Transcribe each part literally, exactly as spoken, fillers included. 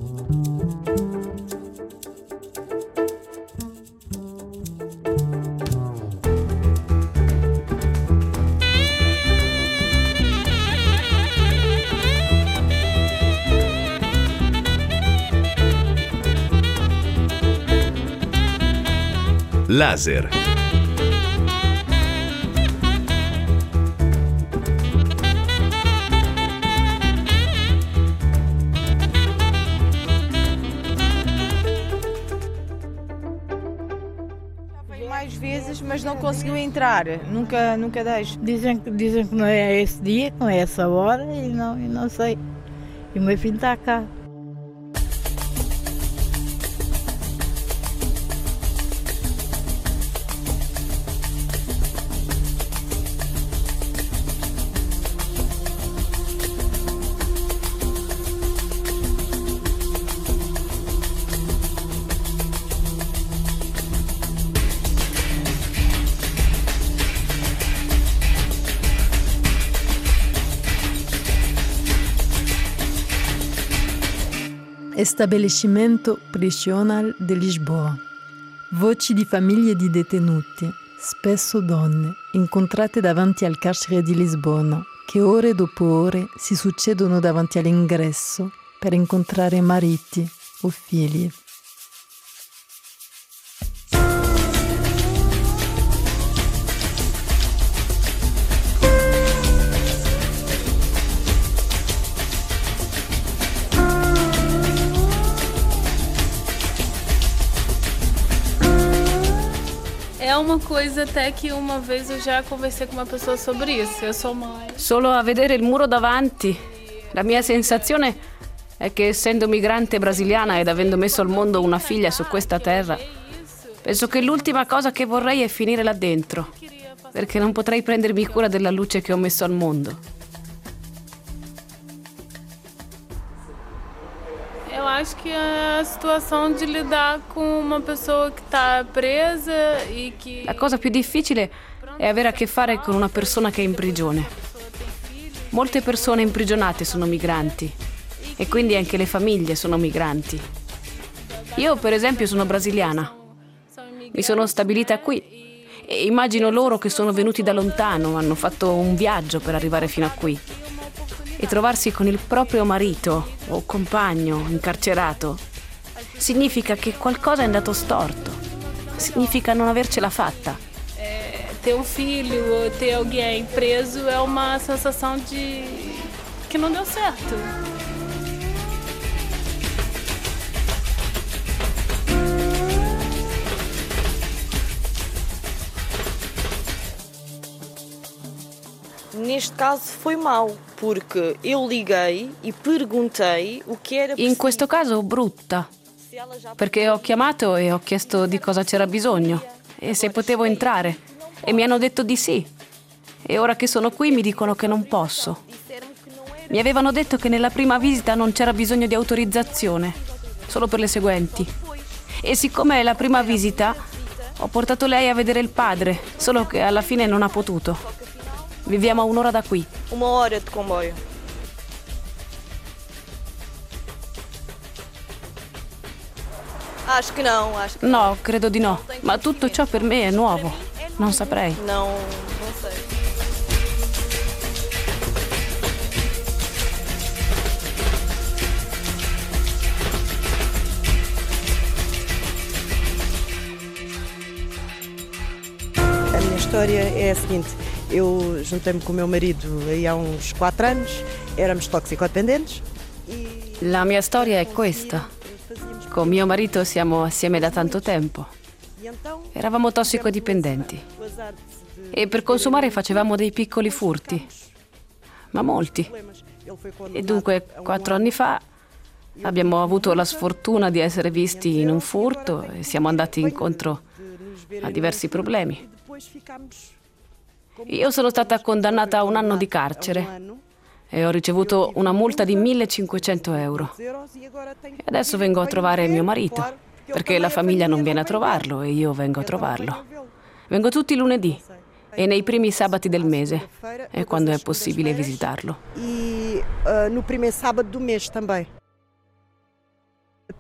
Laser. Mais vezes, mas não conseguiu entrar. Nunca, nunca deixo. Dizem, dizem que não é esse dia, que não é essa hora e não, e não sei. E o meu filho está cá. Estabelecimento prisional di Lisboa. Voci di famiglie di detenuti, spesso donne, incontrate davanti al carcere di Lisbona, che ore dopo ore si succedono davanti all'ingresso per incontrare mariti o figli. É uma coisa até que uma vez eu já conversei com uma pessoa sobre isso. Eu sou mãe. Solo a vedere il muro davanti, la mia sensazione è che essendo migrante brasiliana ed avendo messo al mondo una figlia su questa terra, penso che l'ultima cosa che vorrei è finire là dentro, perché non potrei prendermi cura della luce che ho messo al mondo. Eu acho que é a situação de lidar com uma pessoa que está presa e que... La cosa più difficile è avere a che fare con una persona che è in prigione. Molte persone imprigionate sono migranti e quindi anche le famiglie sono migranti. Io, per esempio, sono brasiliana. Mi sono stabilita qui e immagino loro che sono venuti da lontano, hanno fatto un viaggio per arrivare fino a qui. E trovarsi con il proprio marito o compagno incarcerato significa che qualcosa è andato storto, significa non avercela fatta. É, ter um filho ou ter alguém preso é uma sensação de que não deu certo. Neste caso foi mau, porque eu liguei e perguntei o que era In questo caso brutta, perché ho chiamato e ho chiesto di cosa c'era bisogno e se potevo entrare e mi hanno detto di sì. E ora che sono qui mi dicono che non posso. Mi avevano detto che nella prima visita non c'era bisogno di autorizzazione, solo per le seguenti. E siccome è la prima visita, ho portato lei a vedere il padre, solo che alla fine non ha potuto. Viviamo a un'ora da qui. Uma hora de comboio. Acho que não, acho que No, credo di no. Ma tutto ciò per me è nuovo. Non saprei. não, não sei. A minha história é a seguinte: eu juntei-me com o meu marido aí há uns quatro anos, éramos toxicodipendentes. La mia storia è questa. Con mio marito siamo assieme da tanto tempo. Eravamo tossicodipendenti e per consumare facevamo dei piccoli furti, ma molti. E dunque quattro anni fa abbiamo avuto la sfortuna di essere visti in un furto e siamo andati incontro a diversi problemi. Io sono stata condannata a un anno di carcere e ho ricevuto una multa di millecinquecento euro. E adesso vengo a trovare mio marito, perché la famiglia non viene a trovarlo e io vengo a trovarlo. Vengo tutti i lunedì e nei primi sabati del mese, è quando è possibile visitarlo. E uh, no primeiro sábado do mês também.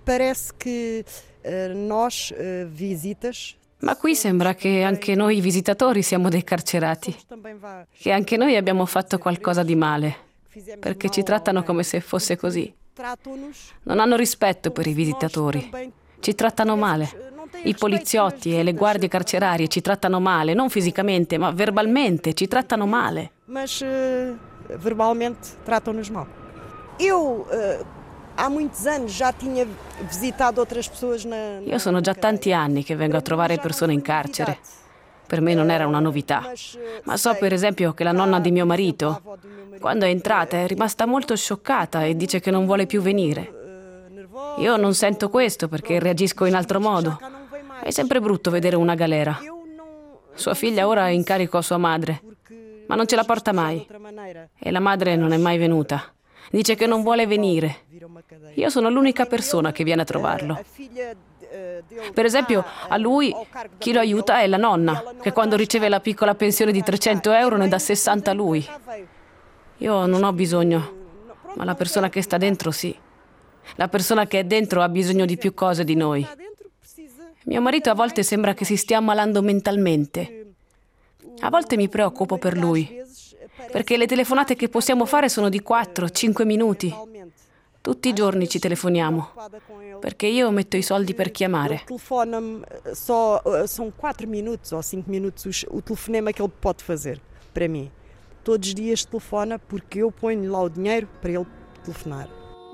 parece que uh, nós, uh, visitas... Ma qui sembra che anche noi visitatori siamo dei carcerati, che anche noi abbiamo fatto qualcosa di male, perché ci trattano come se fosse così. Non hanno rispetto per i visitatori, ci trattano male. I poliziotti e le guardie carcerarie ci trattano male, non fisicamente, ma verbalmente ci trattano male. Mas uh, verbalmente tratam-nos mal. Eu uh, há muitos anos já tinha visitado outras pessoas na, na Io sono già tanti anni che vengo a trovare persone in carcere. Per me non era una novità, ma so per esempio che la nonna di mio marito, quando è entrata, è rimasta molto scioccata e dice che non vuole più venire. Io non sento questo perché reagisco in altro modo. È sempre brutto vedere una galera. Sua figlia ora è in carico a sua madre, ma non ce la porta mai. E la madre non è mai venuta. Dice che non vuole venire. Io sono l'unica persona che viene a trovarlo. Per esempio, a lui chi lo aiuta è la nonna, che quando riceve la piccola pensione di trecento euro ne dà sessanta a lui. Io non ho bisogno, ma la persona che sta dentro sì. La persona che è dentro ha bisogno di più cose di noi. Mio marito a volte sembra che si stia ammalando mentalmente. A volte mi preoccupo per lui, perché le telefonate che possiamo fare sono di quattro cinque minuti. Tutti i giorni ci telefoniamo, perché io metto i soldi per chiamare. Telefona-me só, são quatro minutos ou cinco minutos o telefonema que ele pode fazer para mim. Todos os dias telefona porque eu ponho lá o dinheiro para ele telefonar.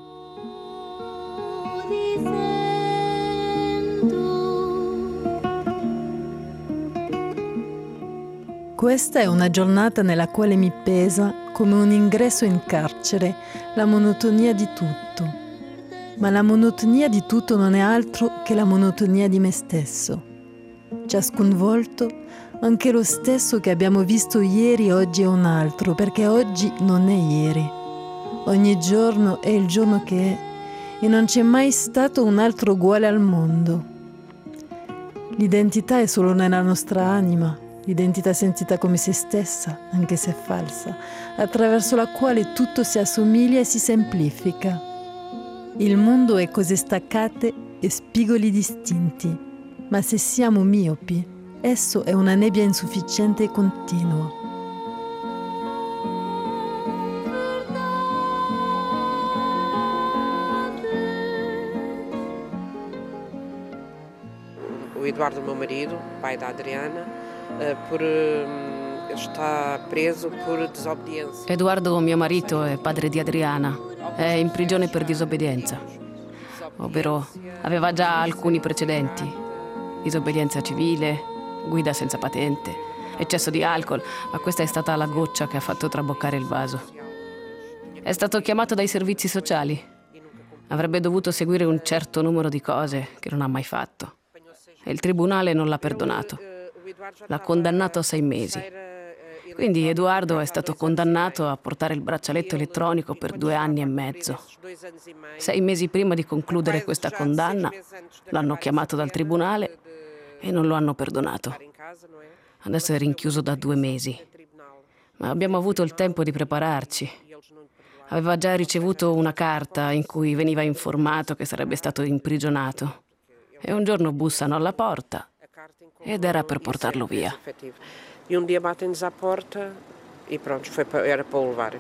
Questa è una giornata nella quale mi pesa, come un ingresso in carcere, la monotonia di tutto. Ma la monotonia di tutto non è altro che la monotonia di me stesso. Ciascun volto, anche lo stesso che abbiamo visto ieri, oggi è un altro, perché oggi non è ieri. Ogni giorno è il giorno che è, e non c'è mai stato un altro uguale al mondo. L'identità è solo nella nostra anima. L'identità sentita come se stessa, anche se falsa, attraverso la quale tutto si assomiglia e si semplifica. Il mondo è cose staccate e spigoli distinti, ma se siamo miopi, esso è una nebbia insufficiente e continua. O Eduardo, meu marido, pai da Adriana, por, sta preso per disobbedienza. Eduardo, mio marito, è padre di Adriana. È in prigione per disobbedienza. Ovvero, aveva già alcuni precedenti. Disobbedienza civile, guida senza patente, eccesso di alcol, ma questa è stata la goccia che ha fatto traboccare il vaso. È stato chiamato dai servizi sociali. Avrebbe dovuto seguire un certo numero di cose che non ha mai fatto. E il tribunale non l'ha perdonato. L'ha condannato a sei mesi. Quindi Edoardo è stato condannato a portare il braccialetto elettronico per due anni e mezzo. Sei mesi prima di concludere questa condanna, l'hanno chiamato dal tribunale e non lo hanno perdonato. Adesso è rinchiuso da due mesi. Ma abbiamo avuto il tempo di prepararci. Aveva già ricevuto una carta in cui veniva informato che sarebbe stato imprigionato. E un giorno bussano alla porta ed era per portarlo via. E um dia batem-nos à porta e pronto, foi para, era para o levar.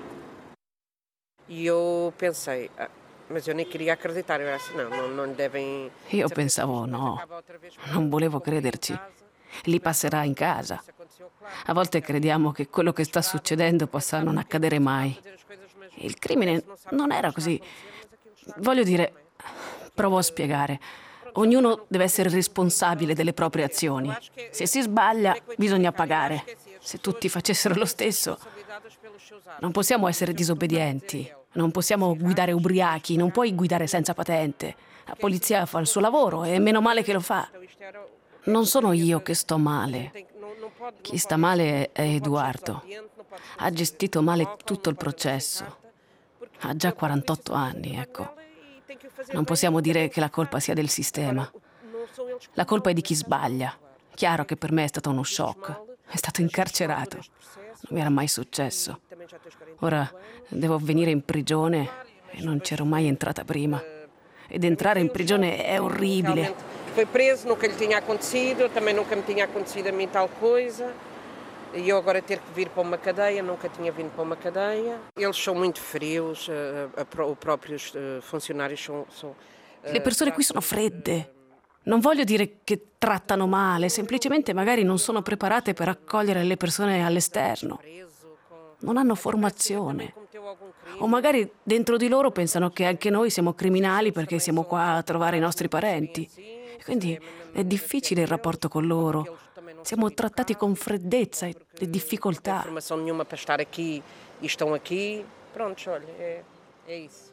E eu pensei, ah, mas eu nem queria acreditar, eu era assim, não, não, non devem... Io pensavo, no, non volevo crederci. Li passerà in casa. A volte crediamo che quello che sta succedendo possa non accadere mai. Il crimine non era così. Voglio dire, provo a spiegare. Ognuno deve essere responsabile delle proprie azioni. Se si sbaglia, bisogna pagare. Se tutti facessero lo stesso, non possiamo essere disobbedienti, non possiamo guidare ubriachi, non puoi guidare senza patente. La polizia fa il suo lavoro e meno male che lo fa. Non sono io che sto male. Chi sta male è Edoardo. Ha gestito male tutto il processo. Ha già quarantotto anni, ecco. Non possiamo dire che la colpa sia del sistema. La colpa è di chi sbaglia. Chiaro che per me è stato uno shock. È stato incarcerato. Non mi era mai successo. Ora devo venire in prigione e non c'ero mai entrata prima. ed entrare in prigione è orribile. Foi preso, nunca lhe tinha acontecido, também nunca me tinha acontecido a mim tal coisa. E eu agora ter que vir para uma cadeia, nunca tinha vindo para uma cadeia. Eles são muito frios, os próprios funcionários são... são Le persone qui sono fredde. Non voglio dire che trattano male, semplicemente magari non sono preparate per accogliere le persone all'esterno. Non hanno formazione. O magari dentro di loro pensano che anche noi siamo criminali perché siamo qua a trovare i nostri parenti. E quindi è difficile il rapporto con loro. Siamo trattati con freddezza e difficoltà. Non hanno formazione nenhuma per stare qui e stanno qui. Pronto, olha, è, è isso.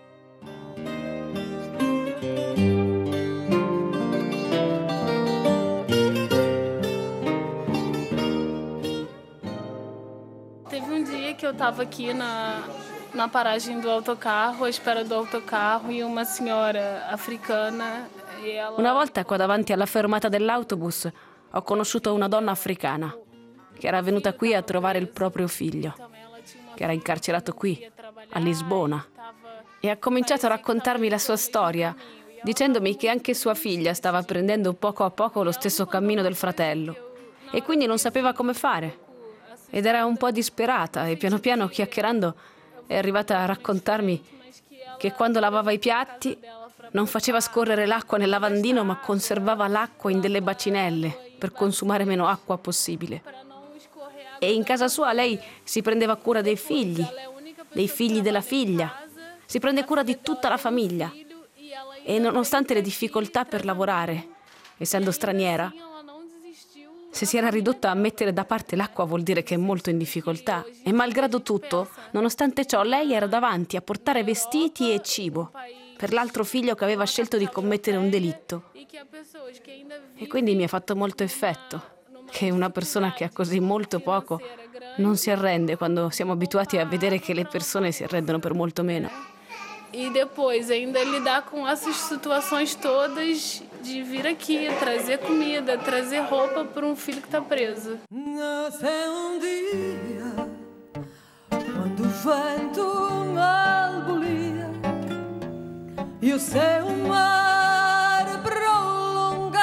Teve um dia que eu estava aqui na, na paragem do autocarro, à espera do autocarro, e uma senhora africana. E ela... Una volta qua davanti alla fermata dell'autobus ho conosciuto una donna africana che era venuta qui a trovare il proprio figlio, che era incarcerato qui, a Lisbona, e ha cominciato a raccontarmi la sua storia, dicendomi che anche sua figlia stava prendendo poco a poco lo stesso cammino del fratello e quindi non sapeva come fare. Ed era un po' disperata e piano piano, chiacchierando, è arrivata a raccontarmi che quando lavava i piatti non faceva scorrere l'acqua nel lavandino, ma conservava l'acqua in delle bacinelle per consumare meno acqua possibile. E in casa sua lei si prendeva cura dei figli, dei figli della figlia, si prende cura di tutta la famiglia. E nonostante le difficoltà per lavorare, essendo straniera, se si era ridotta a mettere da parte l'acqua vuol dire che è molto in difficoltà. E malgrado tutto, nonostante ciò, lei era davanti a portare vestiti e cibo per l'altro figlio che aveva scelto di commettere un delitto. E quindi mi ha fatto molto effetto che una persona che ha così molto poco non si arrende quando siamo abituati a vedere che le persone si arrendono per molto meno. E depois ainda lidar com essas situações todas de vir aqui, trazer comida, trazer roupa para um filho que está preso. Nasce um dia quando o vento malbolia e o céu mar prolongava,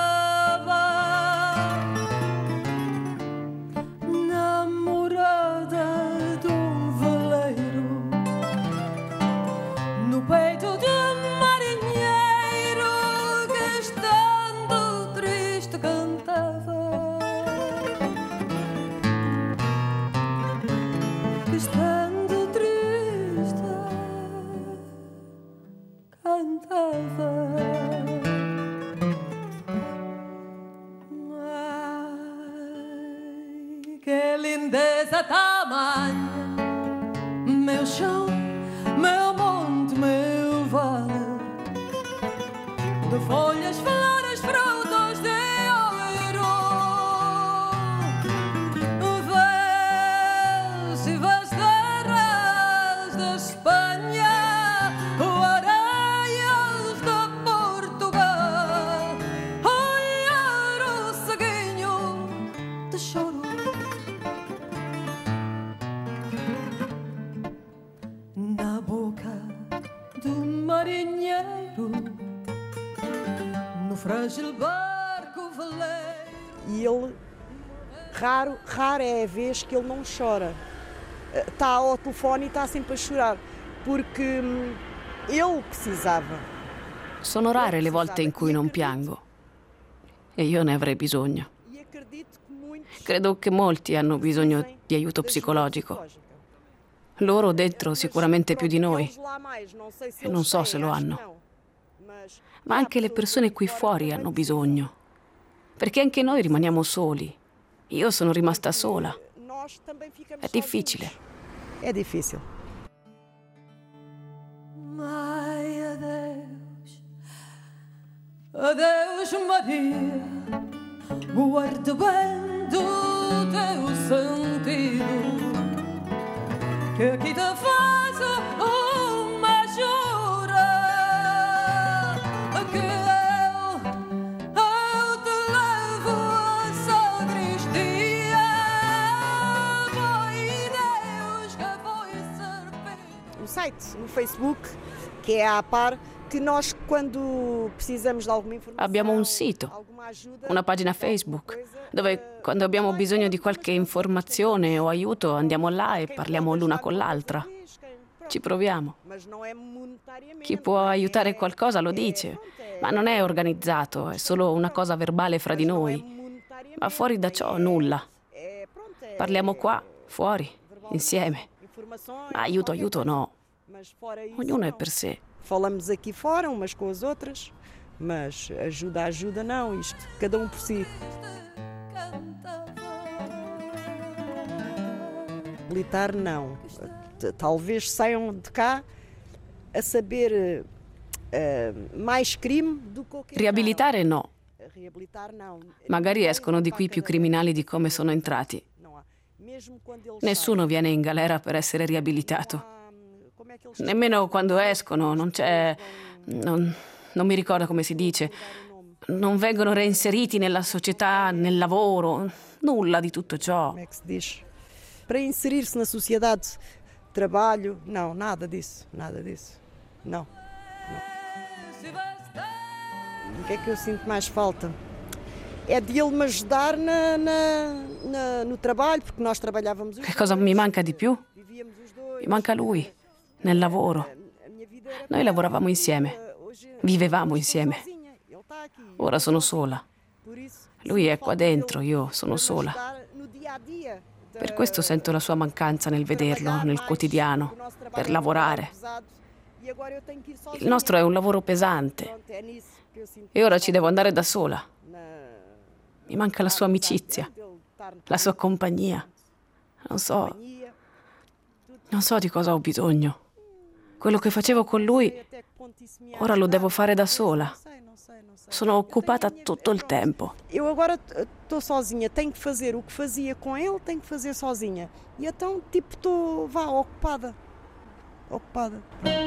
namorada do veleiro, no peito de um marinheiro que estando triste cantava, que estando triste cantava. Ai, que lindeza tamanha, meu chão, meu monte, meu vale, de folhas, flores, frutos de ouro, vés e vés terras de Espanha, areias de Portugal, olhar o ceguinho de choro. Na boca do marinheiro, no frágil barco veleiro. E ele, raro, raro é a vez que ele não chora. Está ao telefone e está sempre a chorar, porque hum, ele precisava. Sono rare le volte in cui non piango e io ne avrei bisogno. E acredito que muitos Credo che molti hanno bisogno di aiuto psicologico. Loro dentro sicuramente più di noi, e non so se lo hanno. Ma anche le persone qui fuori hanno bisogno, perché anche noi rimaniamo soli. Io sono rimasta sola. È difficile. È difficile. Ai, adeus, adeus Maria, guarda bem do teu sentido, que aqui te faz uma jura, que eu, eu te levo a sacristia, foi Deus que foi servido. No site, no Facebook, que é a APAR, que nós, quando precisamos de alguma informazione, Abbiamo un sito, una pagina Facebook, dove quando abbiamo bisogno di qualche informazione o aiuto andiamo là e parliamo l'una con l'altra. Ci proviamo. Chi può aiutare qualcosa lo dice, ma non è organizzato, è solo una cosa verbale fra di noi. Ma fuori da ciò nulla. Parliamo qua, fuori, insieme. Ma aiuto, aiuto no. Ognuno è per sé. Falamos aqui fora, umas com as outras, mas ajuda, ajuda não, isto, cada um por si. Militar não. Talvez saiam de cá a saber uh, mais crime do que o que Riabilitare no. Riabilitar não. Magari escono di qui più criminali di come sono entrati. Nessuno viene in galera per essere riabilitato. Nemmeno quando escono, non c'è... Non, non mi ricordo come si dice. Non vengono reinseriti nella società, nel lavoro, nulla di tutto ciò. Como é que se diz? Para inserir-se na sociedade, trabalho, não, nada disso, nada disso. Não, não. O que é que eu sinto mais falta? É de ele me ajudar na, na, na, no trabalho, porque nós trabalhávamos. Che cosa mi manca di più? Mi manca lui, nel lavoro. Noi lavoravamo insieme, vivevamo insieme. Ora sono sola. Lui è qua dentro, io sono sola. Per questo sento la sua mancanza nel vederlo, nel quotidiano, per lavorare. Il nostro è un lavoro pesante e ora ci devo andare da sola. Mi manca la sua amicizia, la sua compagnia. Non so, non so di cosa ho bisogno. Quello che facevo con lui, ora lo devo fare da sola. Sono occupata tutto il tempo. Eu agora estou sozinha, tenho que fazer o que fazia com ele, tenho que fazer sozinha. E então, tipo, estou, vá, ocupada. Ocupada.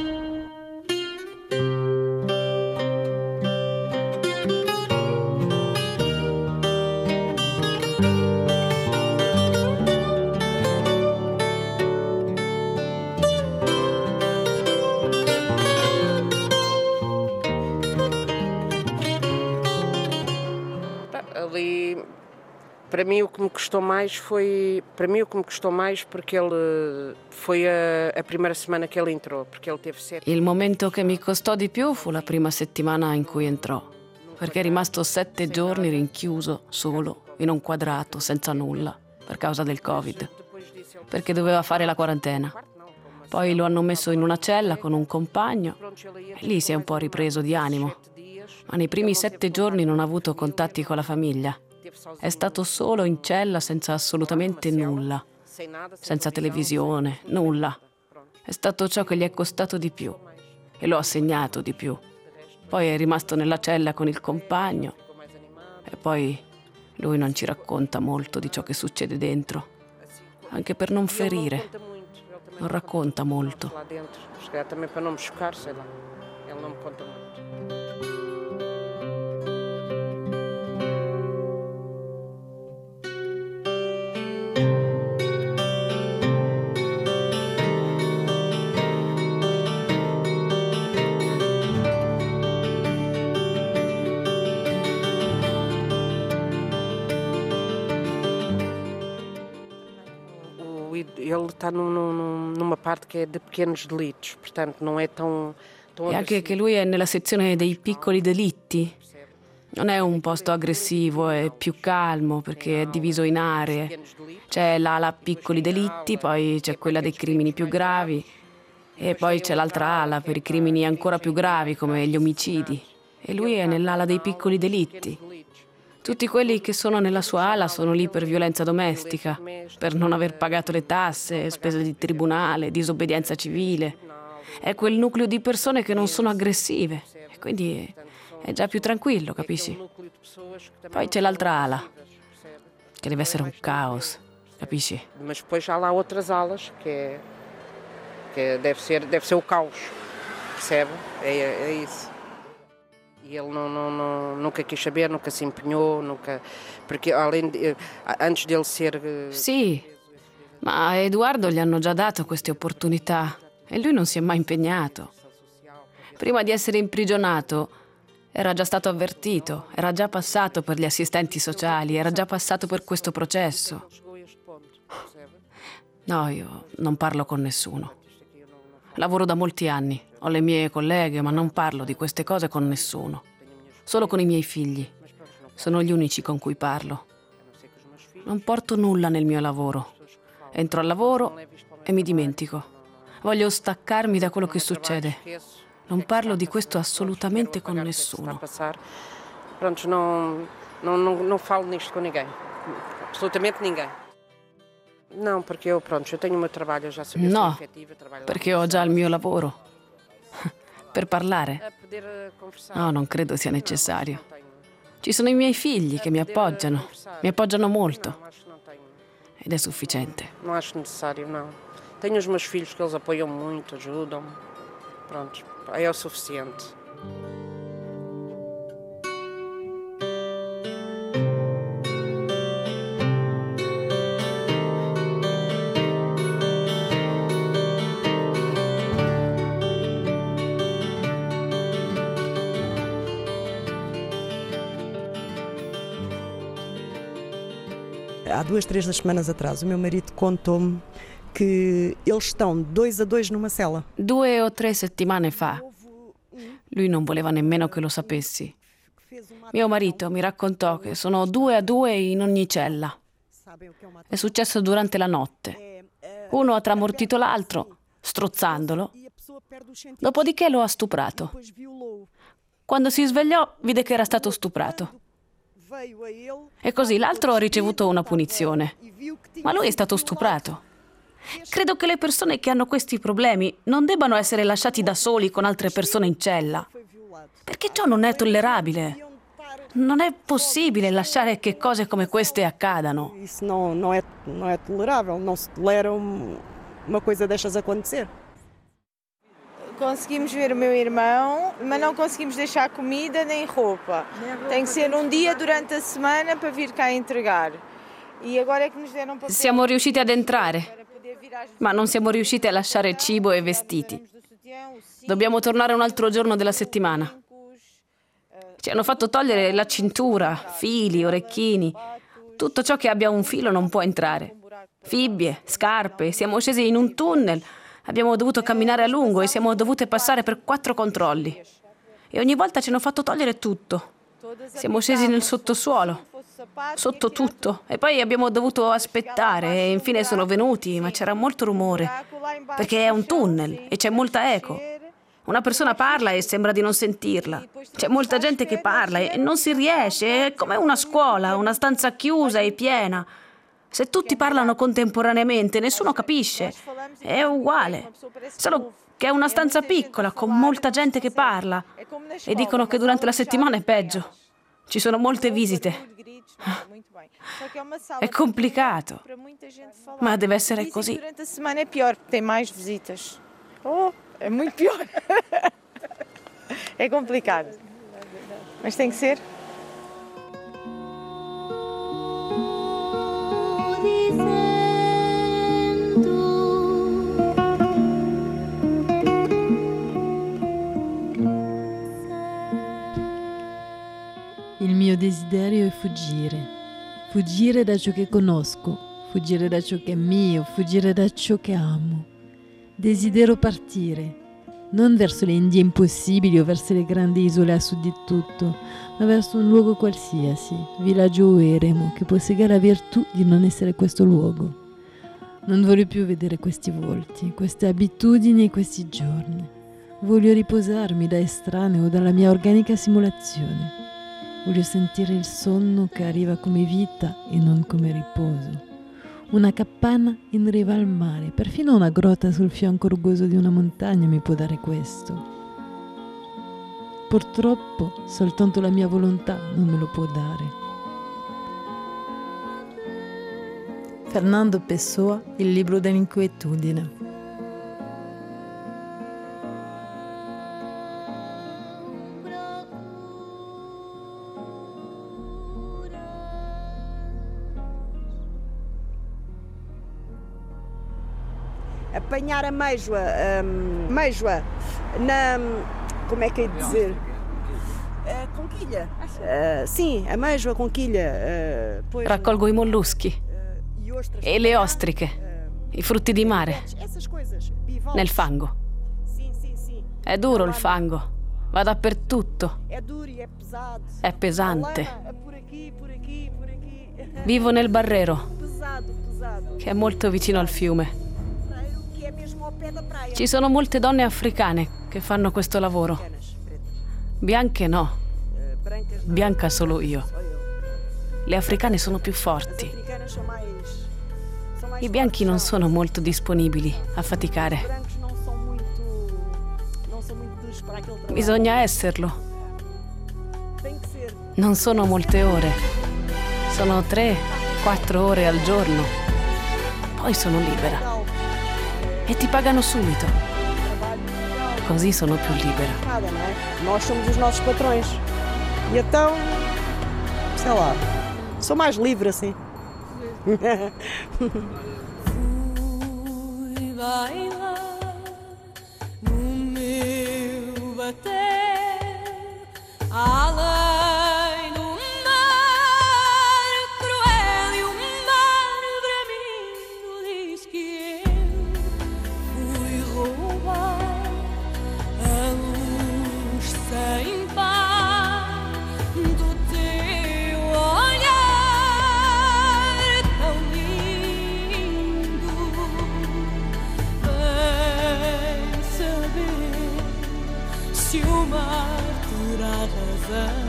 Ali, para mim o que me custou mais foi, para mim o que me custou mais porque ele foi a, a primeira semana che ele entrou, perché ele teve sette. Il momento che mi costò di più fu la prima settimana in cui entrò, perché è rimasto sette giorni rinchiuso, solo, in un quadrato, senza nulla, per causa del Covid, perché doveva fare la quarantena. Poi lo hanno messo in una cella con un compagno e lì si è un po' ripreso di animo. Ma nei primi sette giorni non ha avuto contatti con la famiglia. È stato solo in cella senza assolutamente nulla, senza televisione, nulla. È stato ciò che gli è costato di più e lo ha segnato di più. Poi è rimasto nella cella con il compagno e poi lui non ci racconta molto di ciò che succede dentro, anche per non ferire. Non racconta molto. Também para não me chocar, sei lá. Ele não me conta muito. Ele está num, num, numa parte che è di pequenos delitos, portanto non è tão, tão E anche che lui è nella sezione dei piccoli delitti. Non è un posto aggressivo, è più calmo perché è diviso in aree. C'è l'ala piccoli delitti, poi c'è quella dei crimini più gravi e poi c'è l'altra ala per i crimini ancora più gravi come gli omicidi. E lui è nell'ala dei piccoli delitti. Tutti quelli che sono nella sua ala sono lì per violenza domestica, per non aver pagato le tasse, spese di tribunale, disobbedienza civile. È quel nucleo di persone che non sono aggressive e quindi è già più tranquillo, capisci? Poi c'è l'altra ala, che deve essere un caos, capisci? Ma poi há lá outras alas che, che deve ser, deve ser o caos, percebe? É, é isso. E ele não, não, não, nunca quis saber, nunca se empenhou, nunca... Perché além de, antes dele ser... Sì, ma a Edoardo gli hanno già dato queste opportunità e lui non si è mai impegnato. Prima di essere imprigionato era già stato avvertito, era già passato per gli assistenti sociali, era già passato per questo processo. No, io non parlo con nessuno. Lavoro da molti anni, ho le mie colleghe, ma non parlo di queste cose con nessuno. Solo con i miei figli. Sono gli unici con cui parlo. Non porto nulla nel mio lavoro. Entro al lavoro e mi dimentico. Voglio staccarmi da quello che succede. Non parlo di questo assolutamente con nessuno. Pronto, non, non, non, non falo nisto com ninguém. Absolutamente ninguém. No, perché io, pronto, io tenho il mio trabalho, già sono No, effettiva, perché ho già il mio lavoro. Per parlare? No, non credo sia necessario. Ci sono i miei figli che mi appoggiano, mi appoggiano molto. Ed è sufficiente. Non acho necessário, não. Tenho os meus filhos que eles apoiam muito, ajudam. Pronto, é o suficiente. Há duas, três semanas atrás, o meu marido contou-me que eles estão dois a dois numa cela. Due o tre settimane fa, lui non voleva nemmeno che lo sapessi. Mio marito mi raccontò che sono due a due in ogni cella. È successo durante la notte. Uno ha tramortito l'altro, strozzandolo. Dopodiché lo ha stuprato. Quando si svegliò, vide che era stato stuprato. E così l'altro ha ricevuto una punizione. Ma lui è stato stuprato. Credo che le persone che hanno questi problemi non debbano essere lasciati da soli con altre persone in cella. Perché ciò non è tollerabile. Non è possibile lasciare che cose come queste accadano. Isso não, não, é, não é tolerável. Não se tolera um, uma coisa destas acontecer. Conseguimos ver o meu irmão, mas não conseguimos deixar comida nem roupa. Tem que ser um dia durante a semana para vir cá entregar. E agora é que nos deram papel. Siamo riusciti ad entrare, ma non siamo riusciti a lasciare cibo e vestiti. Dobbiamo tornare un altro giorno della settimana. Ci hanno fatto togliere la cintura, fili, orecchini. Tutto ciò che abbia un filo non può entrare. Fibbie, scarpe, siamo scesi in un tunnel. Abbiamo dovuto camminare a lungo e siamo dovute passare per quattro controlli. E ogni volta ci hanno fatto togliere tutto. Siamo scesi nel sottosuolo, sotto tutto. E poi abbiamo dovuto aspettare e infine sono venuti, ma c'era molto rumore. Perché è un tunnel e c'è molta eco. Una persona parla e sembra di non sentirla. C'è molta gente che parla e non si riesce. È come una scuola, una stanza chiusa e piena. Se tutti parlano contemporaneamente, nessuno capisce. È uguale. Solo che è una stanza piccola, con molta gente che parla. E dicono che durante la settimana è peggio. Ci sono molte visite. È complicato. Ma deve essere così. Durante a semana é pior, porque tem mais visitas. Oh, é muito pior. É complicado. Mas tem que ser. Il mio desiderio è fuggire, fuggire da ciò che conosco, fuggire da ciò che è mio, fuggire da ciò che amo. Desidero partire, non verso le Indie impossibili o verso le grandi isole a sud di tutto, ma verso un luogo qualsiasi, villaggio o eremo, che possegga la virtù di non essere questo luogo. Non voglio più vedere questi volti, queste abitudini e questi giorni. Voglio riposarmi da estraneo, dalla mia organica simulazione. Voglio sentire il sonno che arriva come vita e non come riposo. Una capanna in riva al mare, perfino una grotta sul fianco rugoso di una montagna mi può dare questo. Purtroppo soltanto la mia volontà non me lo può dare. Fernando Pessoa, Il libro dell'inquietudine. Apanhar a meijoa, um, meijoa na, como é que é de dizer? Uh, conquilha. Uh, sim, ameijo, a conquilha. Uh, pois, Raccolgo i molluschi e le ostriche, i frutti di mare, nel fango. È duro il fango, va dappertutto. È pesante. Vivo nel Barrero, che è molto vicino al fiume. Ci sono molte donne africane che fanno questo lavoro. Bianche no, bianca solo io. Le africane sono più forti. I bianchi non sono molto disponibili a faticare. Bisogna esserlo. Non sono molte ore. Sono tre, quattro ore al giorno. Poi sono libera. E ti pagano subito. Così sono più libera. Nós somos os nossos patrões. E então, sei lá, sou mais livre assim. Fui bailar no meu bater, além do mar cruel e o mar bramindo diz que eu fui roubar a luz sem par do teu olhar tão lindo. Vem saber se o mar terá razão.